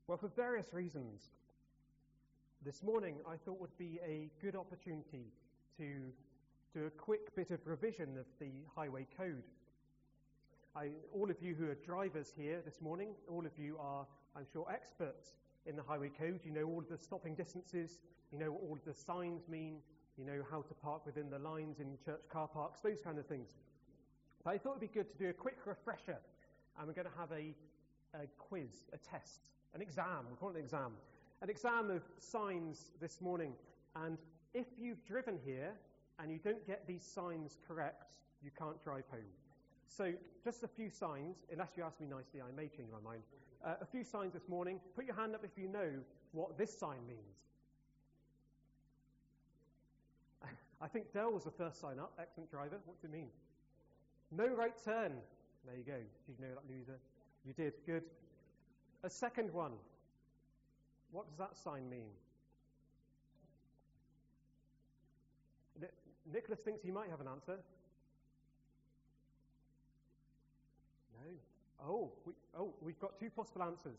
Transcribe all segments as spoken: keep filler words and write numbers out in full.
Well, for various reasons, this morning I thought would be a good opportunity to do a quick bit of revision of the highway code. I, all of you who are drivers here this morning, all of you are, I'm sure, experts in the highway code. You know all of the stopping distances, you know what all of the signs mean, you know how to park within the lines in church car parks, those kind of things. But I thought it would be good to do a quick refresher, and we're going to have a, a quiz, a test, an exam, we'll call it an exam. An exam of signs this morning, and if you've driven here and you don't get these signs correct, you can't drive home. So just a few signs, unless you ask me nicely, I may change my mind. Uh, a few signs this morning. Put your hand up if you know what this sign means. I think Dell was the first sign up. Excellent driver. What's it mean? No right turn. There you go. Did you know that, loser? You did. Good. A second one. What does that sign mean? Nicholas thinks he might have an answer. No. Oh, we, oh, we've got two possible answers.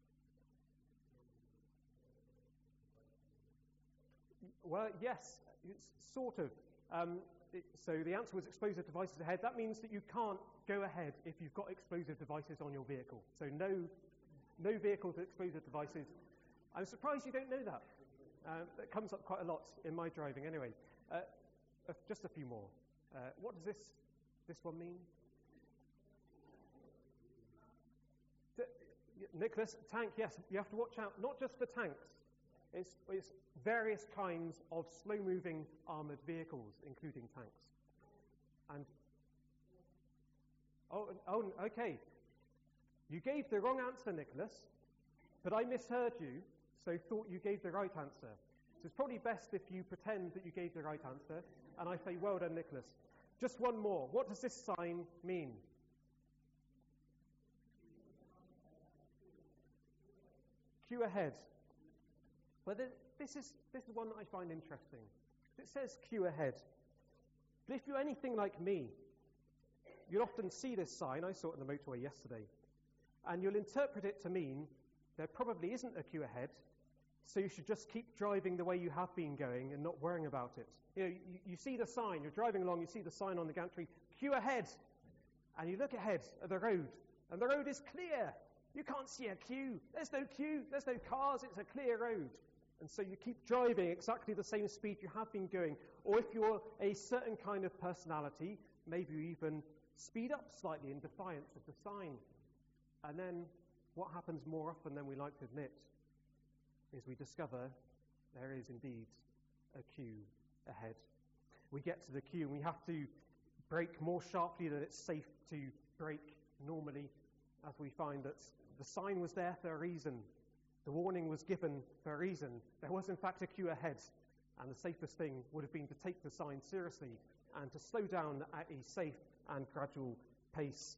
Well, yes, it's sort of. Um, it, so the answer was explosive devices ahead. That means that you can't go ahead if you've got explosive devices on your vehicle. So no, no vehicles with explosive devices. I'm surprised you don't know that. Uh, it comes up quite a lot in my driving anyway. Uh, uh, just a few more. Uh, what does this this one mean? D- Nicholas, tank, yes, you have to watch out, not just for tanks. It's, it's various kinds of slow-moving armoured vehicles, including tanks. And oh, oh, okay. You gave the wrong answer, Nicholas, but I misheard you, so thought you gave the right answer. So it's probably best if you pretend that you gave the right answer, and I say, well done, Nicholas. Just one more. What does this sign mean? Queue ahead. Well, this is this is one that I find interesting. It says queue ahead. But if you're anything like me, you'll often see this sign. I saw it on the motorway yesterday. And you'll interpret it to mean there probably isn't a queue ahead, so you should just keep driving the way you have been going and not worrying about it. You know, you, you see the sign, you're driving along, you see the sign on the gantry, queue ahead. And you look ahead at the road, and the road is clear. You can't see a queue. There's no queue. There's no cars. It's a clear road. And so you keep driving exactly the same speed you have been going. Or if you're a certain kind of personality, maybe you even speed up slightly in defiance of the sign. And then what happens more often than we like to admit is we discover there is indeed a queue ahead. We get to the queue and we have to brake more sharply than it's safe to brake normally, as we find that the sign was there for a reason. The warning was given for a reason. There was in fact a queue ahead, and the safest thing would have been to take the sign seriously and to slow down at a safe and gradual pace.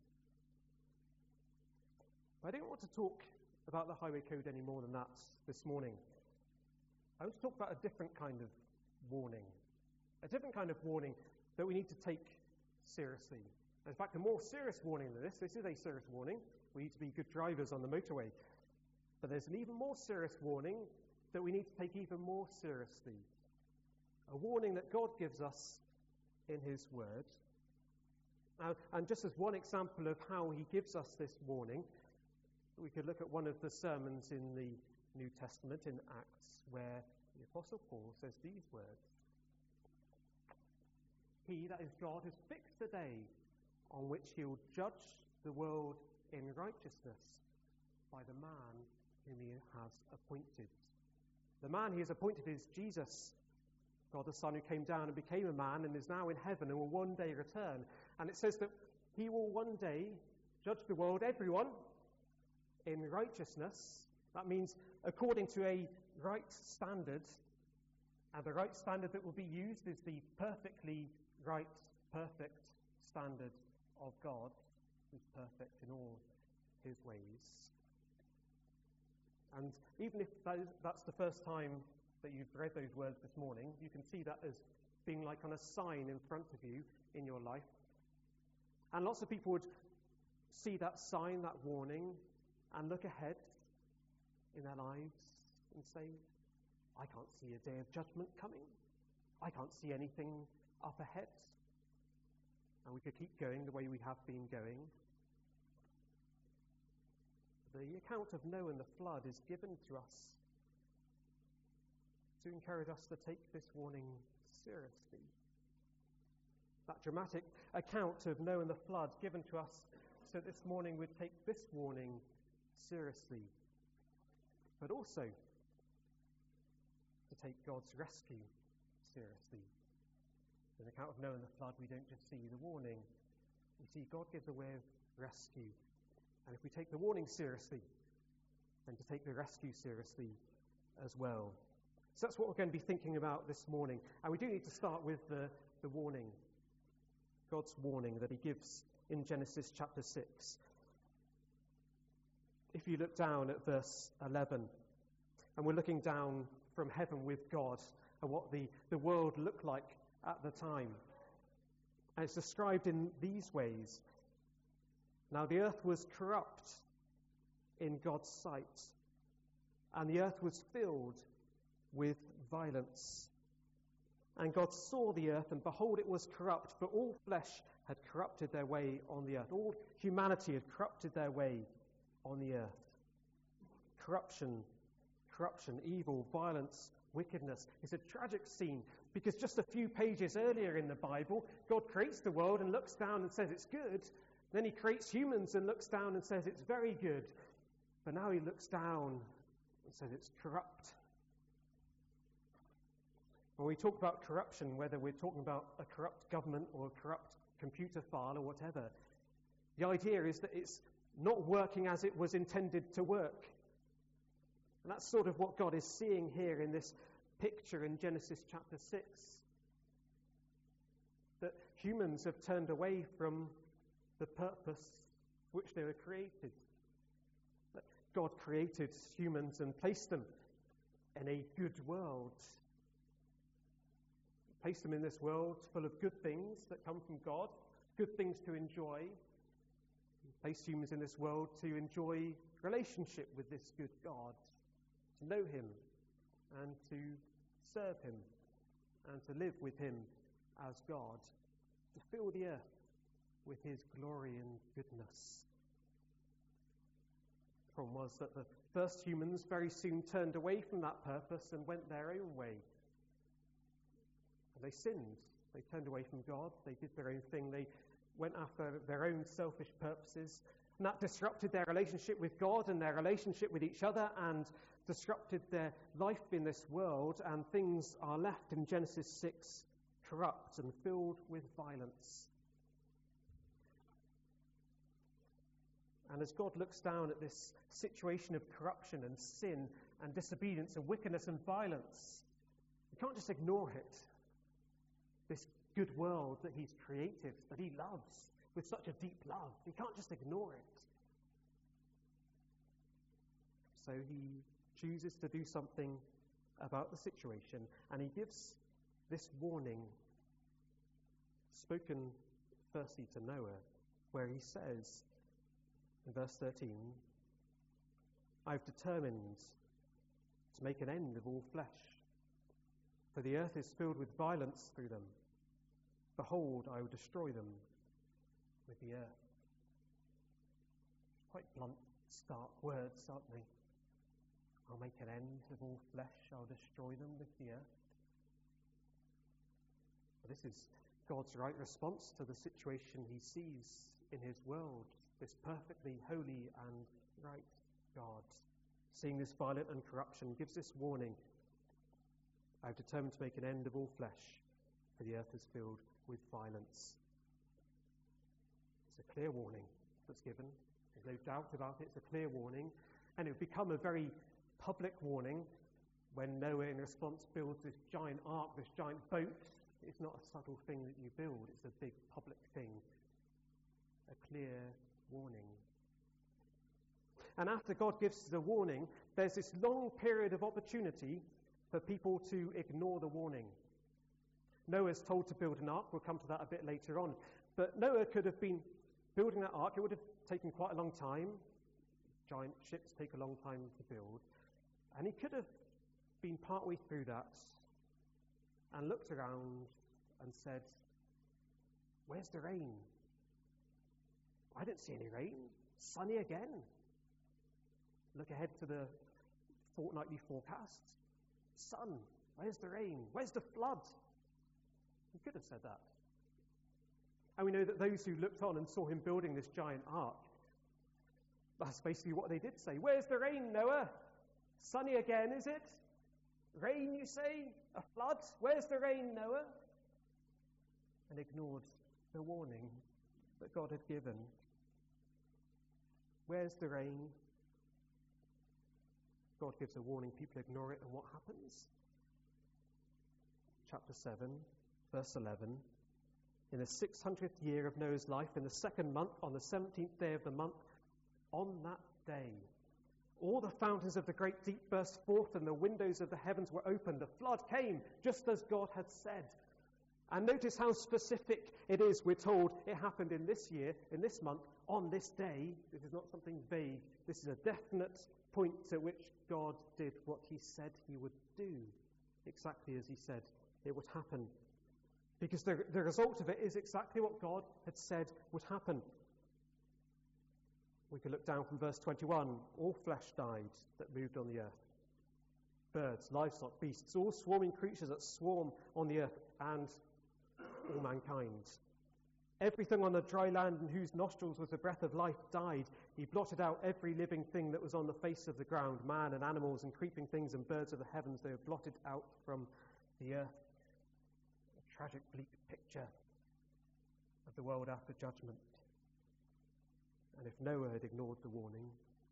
But I don't want to talk about the highway code any more than that this morning. I want to talk about a different kind of warning. A different kind of warning that we need to take seriously. In fact, a more serious warning than this. This is a serious warning. We need to be good drivers on the motorway. But there's an even more serious warning that we need to take even more seriously. A warning that God gives us in His Word. Uh, and just as one example of how He gives us this warning, we could look at one of the sermons in the New Testament in Acts, where the Apostle Paul says these words. He, that is God, has fixed a day on which He will judge the world in righteousness by the man whom He has appointed. The man He has appointed is Jesus, God the Son, who came down and became a man and is now in heaven and will one day return. And it says that He will one day judge the world, everyone, in righteousness. That means according to a right standard. And the right standard that will be used is the perfectly right, perfect standard of God, who's perfect in all His ways. And even if that's the first time that you've read those words this morning, you can see that as being like on a sign in front of you in your life. And lots of people would see that sign, that warning, and look ahead in their lives and say, I can't see a day of judgment coming. I can't see anything up ahead. And we could keep going the way we have been going. The account of Noah and the flood is given to us to encourage us to take this warning seriously. That dramatic account of Noah and the flood given to us so this morning we'd take this warning seriously, but also to take God's rescue seriously. In the account of Noah and the flood, we don't just see the warning, we see God gives a way of rescue. And if we take the warning seriously, then to take the rescue seriously as well. So that's what we're going to be thinking about this morning. And we do need to start with the, the warning, God's warning that he gives in Genesis chapter six. If you look down at verse eleven, and we're looking down from heaven with God and what the, the world looked like at the time. And it's described in these ways. Now the earth was corrupt in God's sight, and the earth was filled with violence. And God saw the earth, and behold, it was corrupt, for all flesh had corrupted their way on the earth. All humanity had corrupted their way on the earth. Corruption, corruption, evil, violence, wickedness. It's a tragic scene, because just a few pages earlier in the Bible, God creates the world and looks down and says it's good. Then he creates humans and looks down and says it's very good. But now he looks down and says it's corrupt. When we talk about corruption, whether we're talking about a corrupt government or a corrupt computer file or whatever, the idea is that it's not working as it was intended to work. And that's sort of what God is seeing here in this picture in Genesis chapter six. That humans have turned away from the purpose for which they were created. That God created humans and placed them in a good world. Placed them in this world full of good things that come from God, good things to enjoy. Placed humans in this world to enjoy relationship with this good God, to know him and to serve him and to live with him as God, to fill the earth with his glory and goodness. The problem was that the first humans very soon turned away from that purpose and went their own way. And they sinned. They turned away from God. They did their own thing. They went after their own selfish purposes. And that disrupted their relationship with God and their relationship with each other and disrupted their life in this world. And things are left in Genesis six corrupt and filled with violence. And as God looks down at this situation of corruption and sin and disobedience and wickedness and violence, he can't just ignore it. This good world that he's created, that he loves with such a deep love. He can't just ignore it. So he chooses to do something about the situation, and he gives this warning, spoken firstly to Noah, where he says in verse thirteen, I've determined to make an end of all flesh, for the earth is filled with violence through them. Behold, I will destroy them with the earth. Quite blunt, stark words, aren't they? I'll make an end of all flesh. I'll destroy them with the earth. But this is God's right response to the situation he sees in his world, this perfectly holy and right God. Seeing this violence and corruption, gives this warning. I've determined to make an end of all flesh, for the earth is filled with violence. It's a clear warning that's given. There's no doubt about it. It's a clear warning. And it would become a very public warning when Noah, in response, builds this giant ark, this giant boat. It's not a subtle thing that you build. It's a big public thing. A clear warning. And after God gives the warning, there's this long period of opportunity for people to ignore the warning. Noah's told to build an ark. We'll come to that a bit later on. But Noah could have been building that ark. It would have taken quite a long time. Giant ships take a long time to build. And he could have been partway through that and looked around and said, where's the rain? I didn't see any rain. Sunny again. Look ahead to the fortnightly forecast. Sun. Where's the rain? Where's the flood? He could have said that. And we know that those who looked on and saw him building this giant ark, that's basically what they did say. Where's the rain, Noah? Sunny again, is it? Rain, you say? A flood? Where's the rain, Noah? And ignored the warning that God had given. Where's the rain? God gives a warning, people ignore it, and what happens? Chapter seven, verse eleven. In the six hundredth year of Noah's life, in the second month, on the seventeenth day of the month, on that day, all the fountains of the great deep burst forth, and the windows of the heavens were opened. The flood came, just as God had said. And notice how specific it is. We're told it happened in this year, in this month, on this day. This is not something vague. This is a definite point to which God did what he said he would do, exactly as he said it would happen. Because the, the result of it is exactly what God had said would happen. We can look down from verse twenty-one. All flesh died that moved on the earth. Birds, livestock, beasts, all swarming creatures that swarm on the earth, and all mankind. Everything on the dry land in whose nostrils was the breath of life died. He blotted out every living thing that was on the face of the ground, man and animals and creeping things and birds of the heavens. They were blotted out from the earth. A tragic, bleak picture of the world after judgment. And if Noah had ignored the warning,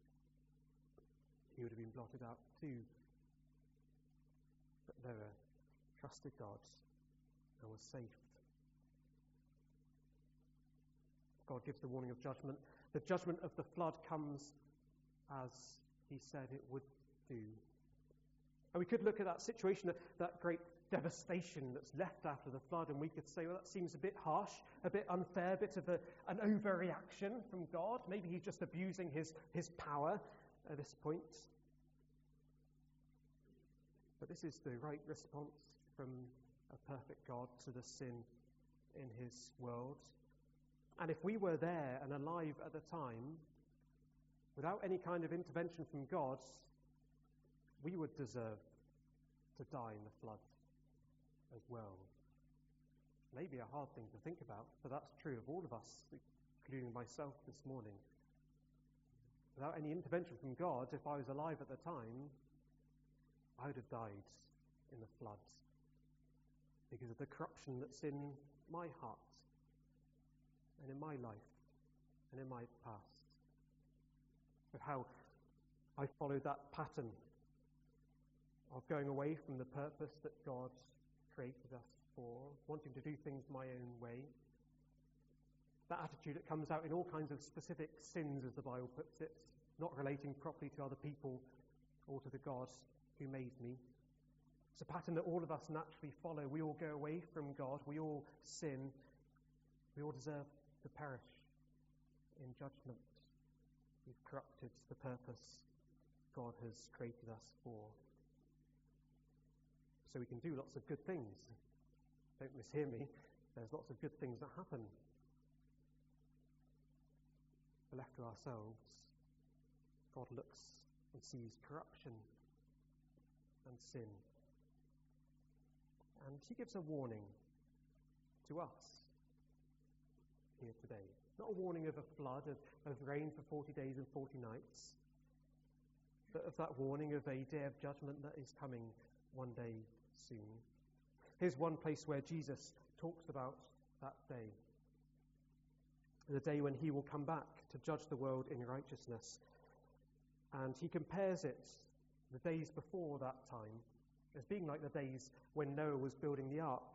he would have been blotted out too. But Noah trusted God and was saved. God gives the warning of judgment. The judgment of the flood comes as he said it would do. And we could look at that situation, that, that great devastation that's left after the flood, and we could say, well, that seems a bit harsh, a bit unfair, a bit of a, an overreaction from God. Maybe he's just abusing his, his power at this point. But this is the right response from a perfect God to the sin in his world. And if we were there and alive at the time, without any kind of intervention from God, we would deserve to die in the flood as well. Maybe a hard thing to think about, but that's true of all of us, including myself this morning. Without any intervention from God, if I was alive at the time, I would have died in the flood because of the corruption that's in my heart and in my life and in my past. Of how I followed that pattern of going away from the purpose that God created us for, wanting to do things my own way. That attitude that comes out in all kinds of specific sins, as the Bible puts it, not relating properly to other people or to the God who made me. It's a pattern that all of us naturally follow. We all go away from God. We all sin. We all deserve to perish in judgment. We've corrupted the purpose God has created us for. So we can do lots of good things. Don't mishear me. There's lots of good things that happen. But left to ourselves, God looks and sees corruption and sin. And he gives a warning to us here today. Not a warning of a flood, of, of rain for forty days and forty nights, but of that warning of a day of judgment that is coming one day soon. Here's one place where Jesus talks about that day. The day when he will come back to judge the world in righteousness. And he compares it, the days before that time, as being like the days when Noah was building the ark.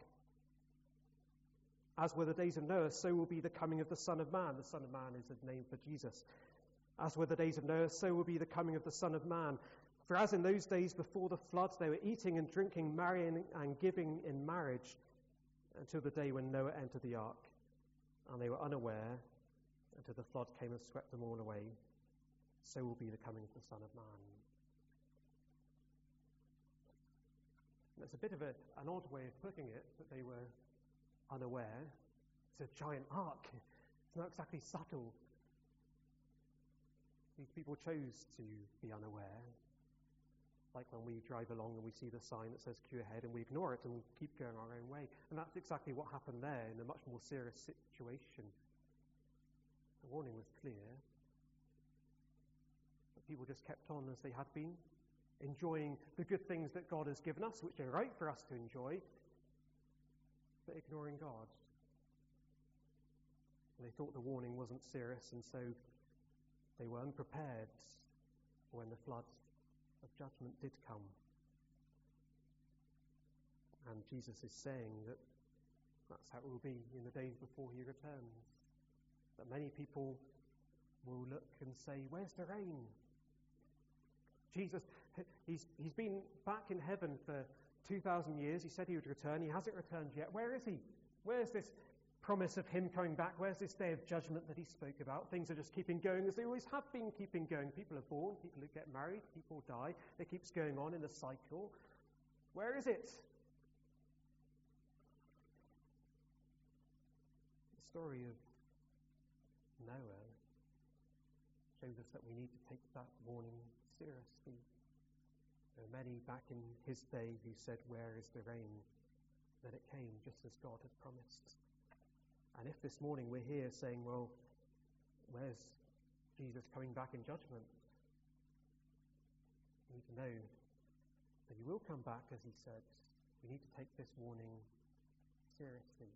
As were the days of Noah, so will be the coming of the Son of Man. The Son of Man is the name for Jesus. As were the days of Noah, so will be the coming of the Son of Man. For as in those days before the flood, they were eating and drinking, marrying and giving in marriage, until the day when Noah entered the ark. And they were unaware until the flood came and swept them all away. So will be the coming of the Son of Man. That's a bit of a, an odd way of putting it, that they were unaware. It's a giant ark. It's not exactly subtle. These people chose to be unaware. Like when we drive along and we see the sign that says queue ahead and we ignore it and we keep going our own way. And that's exactly what happened there in a much more serious situation. The warning was clear. But people just kept on as they had been, enjoying the good things that God has given us, which are right for us to enjoy, but ignoring God. And they thought the warning wasn't serious, and so they were unprepared for when the flood of judgment did come. And Jesus is saying that that's how it will be in the days before he returns. That many people will look and say, "Where's the rain?" Jesus, he's, he's been back in heaven for two thousand years. He said he would return. He hasn't returned yet. Where is he? Where's this promise of him coming back? Where's this day of judgment that he spoke about? Things are just keeping going as they always have been keeping going. People are born, people get married, people die. It keeps going on in a cycle. Where is it? The story of Noah shows us that we need to take that warning seriously. There were many back in his day who said, "Where is the rain?" Then it came just as God had promised. And if this morning we're here saying, "Well, where's Jesus coming back in judgment?" we need to know that he will come back, as he said. We need to take this warning seriously.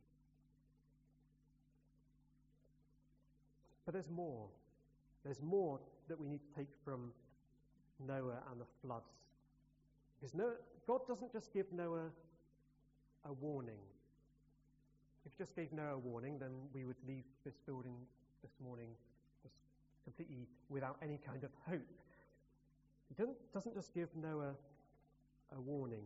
But there's more. There's more that we need to take from Noah and the flood. Because Noah, God doesn't just give Noah a warning. If he just gave Noah a warning, then we would leave this building this morning just completely without any kind of hope. He doesn't, doesn't just give Noah a warning.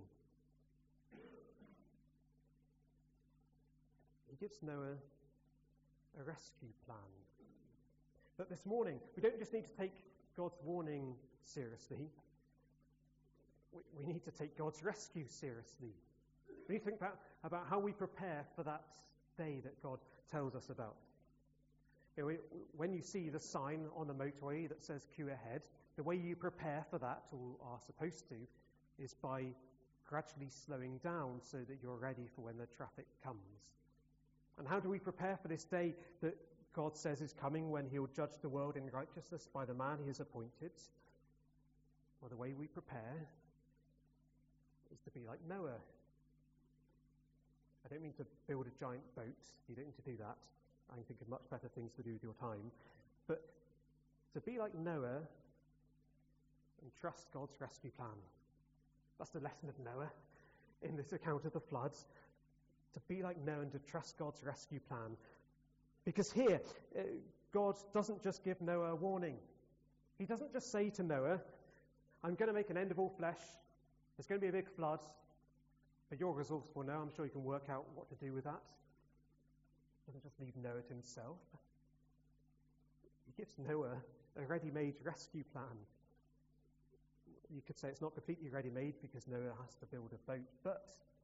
He gives Noah a rescue plan. But this morning, we don't just need to take God's warning seriously. We, we need to take God's rescue seriously. We need to think about, about how we prepare for that day that God tells us about. You know, we, when you see the sign on the motorway that says queue ahead, the way you prepare for that, or are supposed to, is by gradually slowing down so that you're ready for when the traffic comes. And how do we prepare for this day that God says is coming, when he'll judge the world in righteousness by the man he has appointed? Well, the way we prepare is to be like Noah. I don't mean to build a giant boat. You don't need to do that. I can think of much better things to do with your time. But to be like Noah and trust God's rescue plan. That's the lesson of Noah in this account of the floods. To be like Noah and to trust God's rescue plan. Because here, uh, God doesn't just give Noah a warning. He doesn't just say to Noah, "I'm going to make an end of all flesh. There's going to be a big flood. But you're resourceful now. I'm sure you can work out what to do with that." He doesn't just leave Noah to himself. He gives Noah a ready-made rescue plan. You could say it's not completely ready-made because Noah has to build a boat. But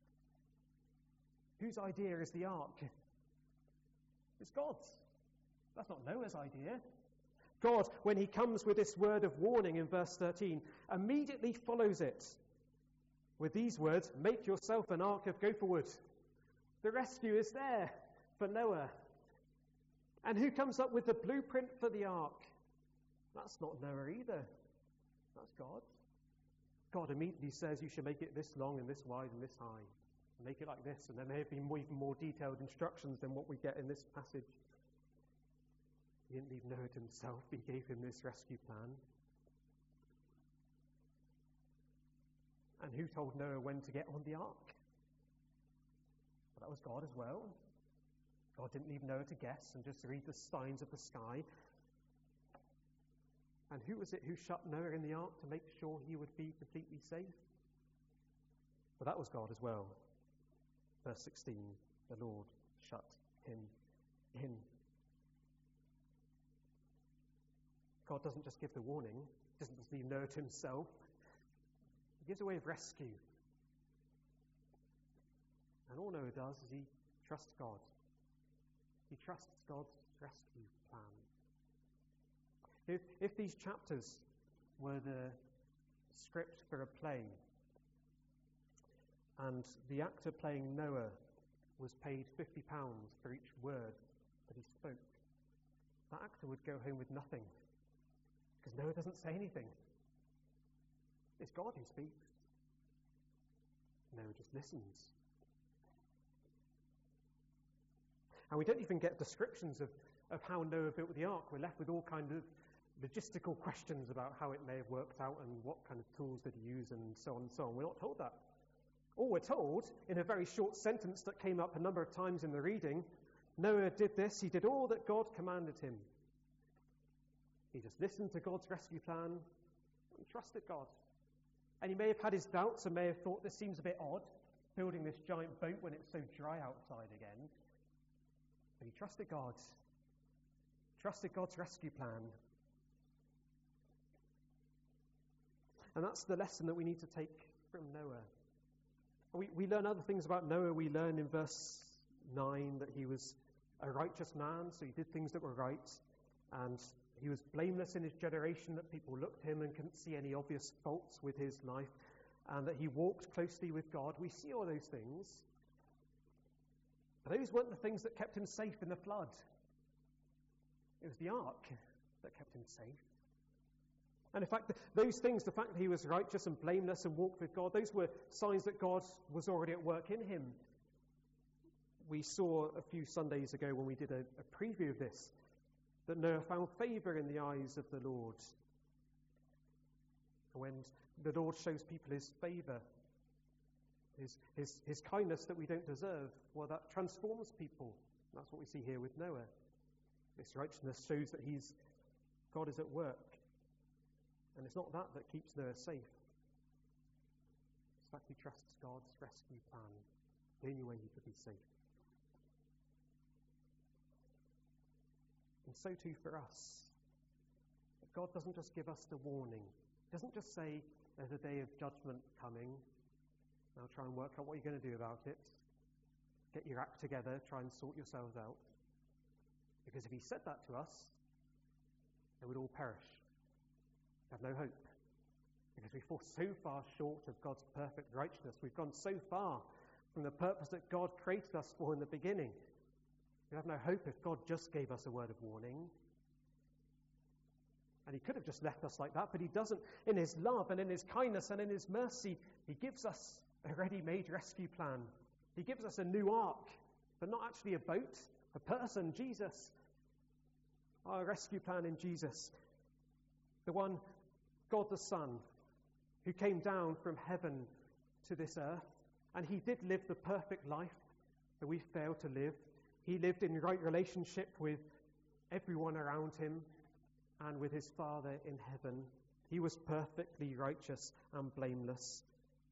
whose idea is the ark? It's God's. That's not Noah's idea. God, when he comes with this word of warning in verse thirteen, immediately follows it with these words, "Make yourself an ark of gopher wood." The rescue is there for Noah. And who comes up with the blueprint for the ark? That's not Noah either. That's God. God immediately says you should make it this long and this wide and this high. Make it like this, and there may have been even more detailed instructions than what we get in this passage. He didn't leave Noah to himself. He gave him this rescue plan. And who told Noah when to get on the ark? Well, that was God as well. God didn't leave Noah to guess and just read the signs of the sky. And who was it who shut Noah in the ark to make sure he would be completely safe? Well, that was God as well. Verse sixteen, the Lord shut him in. God doesn't just give the warning. He doesn't just leave Noah to himself. He gives a way of rescue. And all Noah does is he trusts God. He trusts God's rescue plan. If, if these chapters were the script for a play, and the actor playing Noah was paid fifty pounds for each word that he spoke, that actor would go home with nothing, because Noah doesn't say anything. It's God who speaks. Noah just listens. And we don't even get descriptions of, of how Noah built the ark. We're left with all kind of logistical questions about how it may have worked out and what kind of tools did he use and so on and so on. We're not told that. All we're told, in a very short sentence that came up a number of times in the reading, Noah did this, he did all that God commanded him. He just listened to God's rescue plan and trusted God. And he may have had his doubts and may have thought this seems a bit odd, building this giant boat when it's so dry outside again. But he trusted God, trusted God's rescue plan. And that's the lesson that we need to take from Noah. We, we learn other things about Noah. We learn in verse nine that he was a righteous man, so he did things that were right, and he was blameless in his generation, that people looked at him and couldn't see any obvious faults with his life, and that he walked closely with God. We see all those things. But those weren't the things that kept him safe in the flood. It was the ark that kept him safe. And in fact, those things, the fact that he was righteous and blameless and walked with God, those were signs that God was already at work in him. We saw a few Sundays ago when we did a, a preview of this, that Noah found favour in the eyes of the Lord. And when the Lord shows people his favour, his, his, his kindness that we don't deserve, well, that transforms people. And that's what we see here with Noah. This righteousness shows that he's God is at work. And it's not that that keeps Noah safe. It's that he trusts God's rescue plan, the only way he could be safe. And so too for us. God doesn't just give us the warning. He doesn't just say, there's a day of judgment coming. Now try and work out what you're going to do about it. Get your act together, try and sort yourselves out. Because if he said that to us, they would all perish. Have no hope, because we fall so far short of God's perfect righteousness. We've gone so far from the purpose that God created us for in the beginning. We have no hope if God just gave us a word of warning. And he could have just left us like that, but he doesn't. In his love and in his kindness and in his mercy, he gives us a ready-made rescue plan. He gives us a new ark, but not actually a boat, a person, Jesus. Our rescue plan in Jesus. The one, God the Son, who came down from heaven to this earth, and he did live the perfect life that we fail to live. He lived in right relationship with everyone around him and with his Father in heaven. He was perfectly righteous and blameless.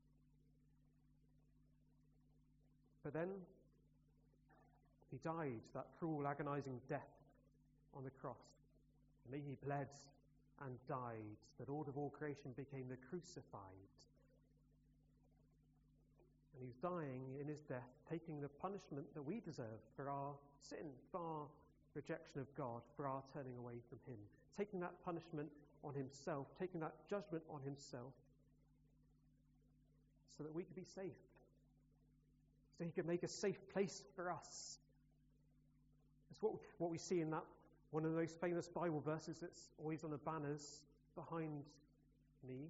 But then he died that cruel, agonizing death on the cross. And then he bled and died, that all of all creation became the crucified. And he's dying in his death, taking the punishment that we deserve for our sin, for our rejection of God, for our turning away from him. Taking that punishment on himself, taking that judgment on himself, so that we could be safe. So he could make a safe place for us. That's what, what we see in that one of the most famous Bible verses that's always on the banners behind me.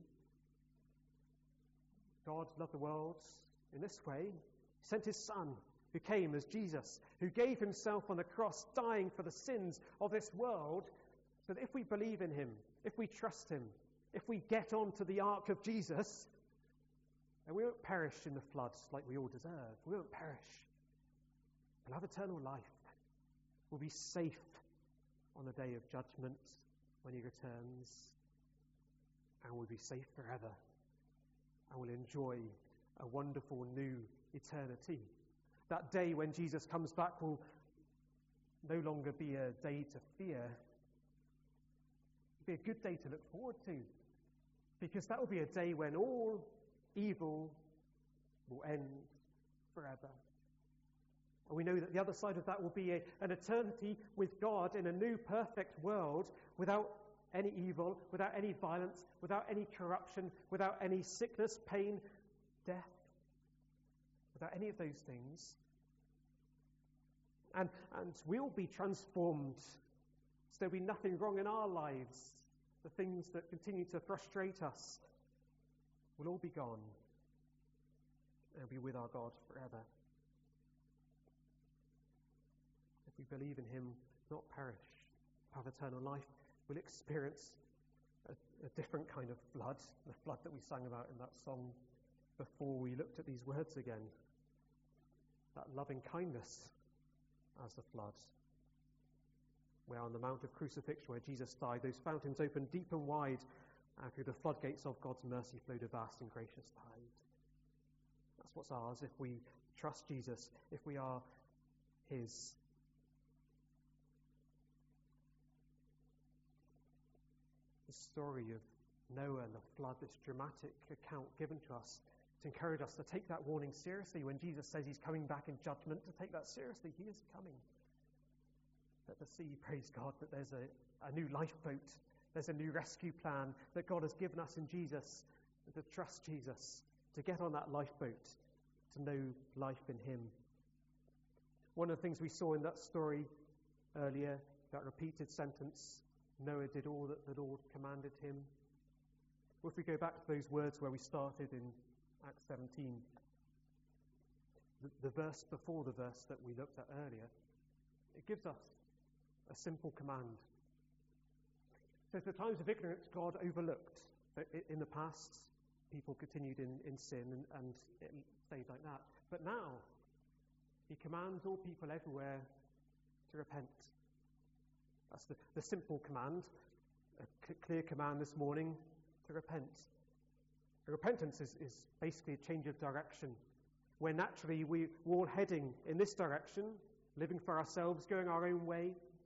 God loved the world in this way. He sent his Son, who came as Jesus, who gave himself on the cross, dying for the sins of this world, so that if we believe in him, if we trust him, if we get onto the ark of Jesus, then we won't perish in the floods like we all deserve. We won't perish. We'll have eternal life. We'll be safe on the day of judgment when he returns, and we'll be safe forever, and we'll enjoy a wonderful new eternity. That day when Jesus comes back will no longer be a day to fear. It'll be a good day to look forward to, because that will be a day when all evil will end forever. And we know that the other side of that will be a, an eternity with God in a new perfect world without any evil, without any violence, without any corruption, without any sickness, pain, death, without any of those things. And, and we'll be transformed. So there'll be nothing wrong in our lives. The things that continue to frustrate us will all be gone. And be with our God forever. If we believe in him, not perish, have eternal life, we'll experience a, a different kind of flood, the flood that we sang about in that song before we looked at these words again. That loving kindness as the flood. Where on the Mount of Crucifixion, where Jesus died, those fountains opened deep and wide, and through the floodgates of God's mercy flowed a vast and gracious tide. That's what's ours if we trust Jesus, if we are his. The story of Noah and the flood, this dramatic account given to us to encourage us to take that warning seriously when Jesus says he's coming back in judgment, to take that seriously. He is coming. That the sea, praise God, that there's a, a new lifeboat, there's a new rescue plan that God has given us in Jesus, and to trust Jesus, to get on that lifeboat, to know life in him. One of the things we saw in that story earlier, that repeated sentence, Noah did all that the Lord commanded him. Well, if we go back to those words where we started in Acts seventeen, the, the verse before the verse that we looked at earlier, it gives us a simple command. So the times of ignorance God overlooked. In the past, people continued in, in sin and, and it stayed like that. But now, he commands all people everywhere to repent. That's the, the simple command, a c- clear command this morning, to repent. Repentance is, is basically a change of direction, where naturally we, we're all heading in this direction, living for ourselves, going our own way,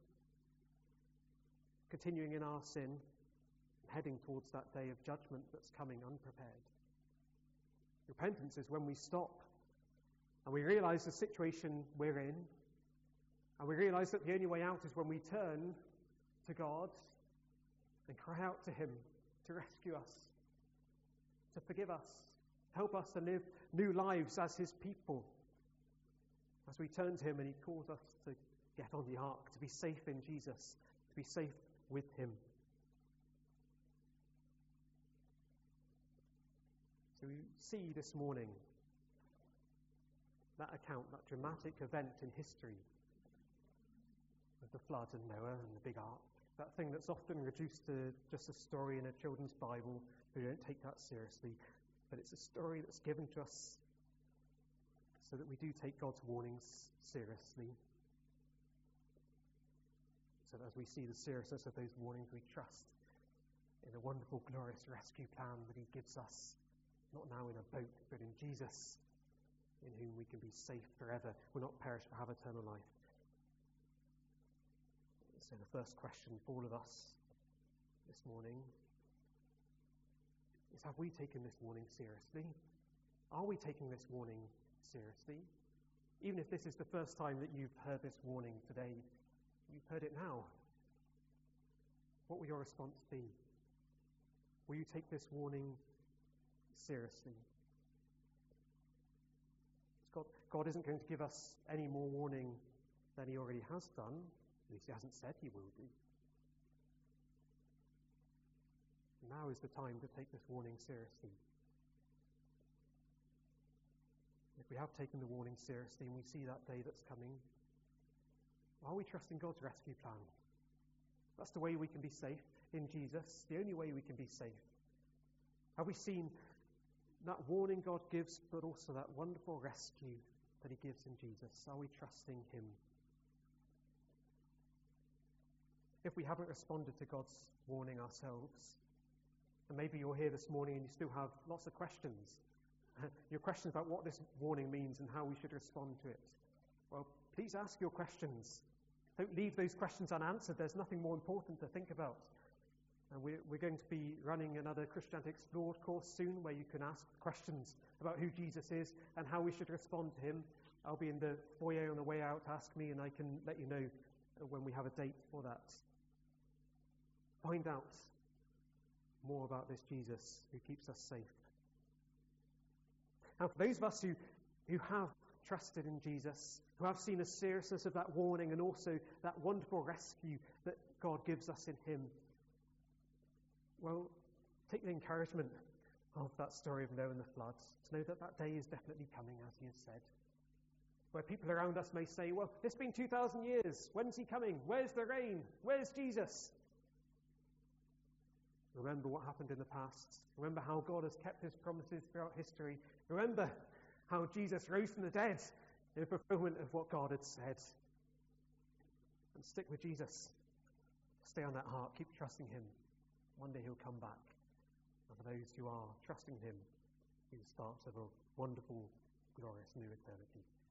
continuing in our sin, heading towards that day of judgment that's coming unprepared. Repentance is when we stop and we realize the situation we're in, and we realize that the only way out is when we turn to God and cry out to him to rescue us, to forgive us, help us to live new lives as his people. As we turn to him and he calls us to get on the ark, to be safe in Jesus, to be safe with him. So we see this morning that account, that dramatic event in history of the flood and Noah and the big ark, that thing that's often reduced to just a story in a children's Bible. We don't take that seriously, but it's a story that's given to us so that we do take God's warnings seriously. So that as we see the seriousness of those warnings, we trust in the wonderful, glorious rescue plan that he gives us, not now in a boat, but in Jesus, in whom we can be safe forever, will not perish but have eternal life. So the first question for all of us this morning is, have we taken this warning seriously? Are we taking this warning seriously? Even if this is the first time that you've heard this warning today, you've heard it now. What will your response be? Will you take this warning seriously? God, God isn't going to give us any more warning than he already has done. At least he hasn't said he will do. Now is the time to take this warning seriously. If we have taken the warning seriously and we see that day that's coming, are we trusting God's rescue plan? That's the way we can be safe in Jesus, the only way we can be safe. Have we seen that warning God gives, but also that wonderful rescue that he gives in Jesus? Are we trusting him? If we haven't responded to God's warning ourselves, and maybe you're here this morning and you still have lots of questions, your questions about what this warning means and how we should respond to it, well, please ask your questions. Don't leave those questions unanswered. There's nothing more important to think about. And we're, we're going to be running another Christianity Explored course soon where you can ask questions about who Jesus is and how we should respond to him. I'll be in the foyer on the way out. Ask me and I can let you know when we have a date for that. Find out more about this Jesus who keeps us safe. Now, for those of us who, who have trusted in Jesus, who have seen the seriousness of that warning and also that wonderful rescue that God gives us in him, well, take the encouragement of that story of Noah and the flood to know that that day is definitely coming, as he has said. Where people around us may say, well, it's been two thousand years. When's he coming? Where's the rain? Where's Jesus? Remember what happened in the past. Remember how God has kept his promises throughout history. Remember how Jesus rose from the dead in fulfillment of what God had said. And stick with Jesus. Stay on that heart. Keep trusting him. One day he'll come back. And for those who are trusting him, he will start of a wonderful, glorious new eternity.